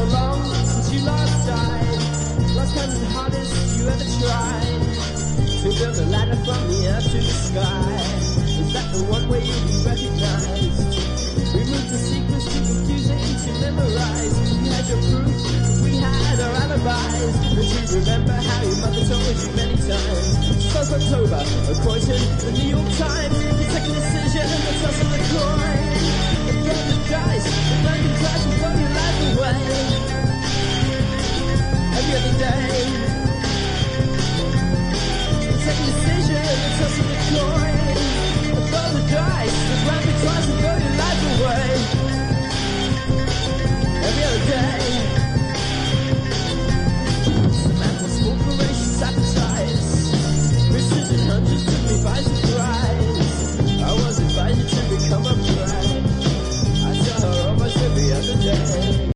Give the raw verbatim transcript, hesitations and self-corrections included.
so long since you last died. Last time the hardest you ever tried to build a ladder from the earth to the sky. Is that the one way you'll be recognized? Remove the secrets too confusing to memorize. You had your proof, we had our alibis. But you remember how your mother told you many times. First October, a Croydon, the New York Times. You take a decision and the toss of the coin. The game of dice, the blank and crash and